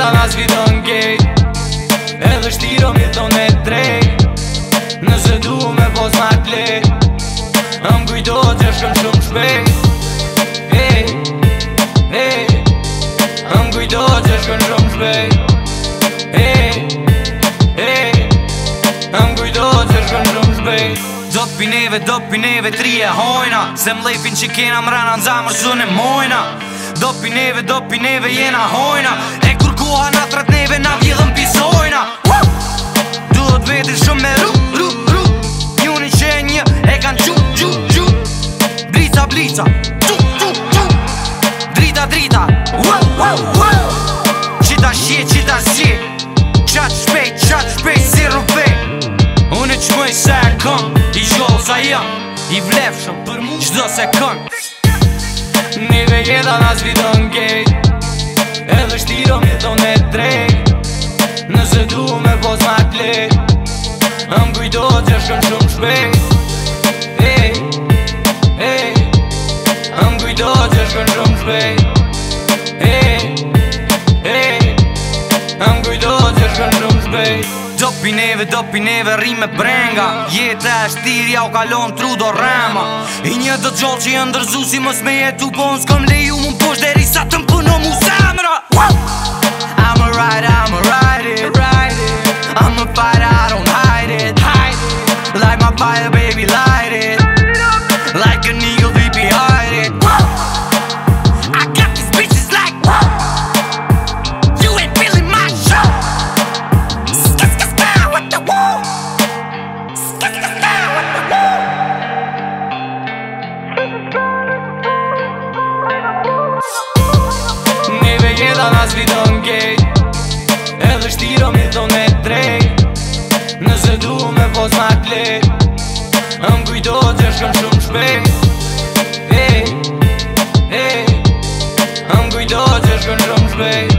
jeta na svidon kejt, edhe shtiro mi thone drejt. Nëse du me pos ma t'lejt, kujto që shkëm shumë shpejt. Kujto që shkëm shumë shpejt. Kujto që shkëm shumë shpejt. Do pineve tri e hojna, se mlejpin që kena mrena n'zamër sun e mojna. Do pineve jena hojna, e kur koha na tret neve na vjedhëm pisojna. Duhet vetin shumë me ru njuni që e një e kan qu Blica drita Qita shje Qatë shpejt si rupe. Unë qmoj se e këm, i zholl sa jam, i vlefshëm për mu qdo se këm. Neve jeta na svidon kejt, edhe shtiro mi thone drejt. Nëse du me pos ma t'lejt, kujto që shkëm shumë shpejt. Kujto që shkëm shumë shpejt. Kujto që shkëm shumë shpejt. Do pineve rime brenga, jeta e shtirja u kalon tru do rema. I një do gjoll që jë ndërzu si mës me jetu, po në s'kom leju më posh deri sa të m'puno mu zemra. I'ma ride it, I'ma fight, I don't hide it. Like my fire, baby, light it. Like an eagle, deep behind it. I got these bitches like, you ain't feeling my show. With the wall. With the wall. Neve jeta na svidon kejt, edhe shtiro mi thone drejt. Nëse du me pos ma t'lejt, kujto që shkëm shumë shpejt. Kujto që shkëm shumë shpejt.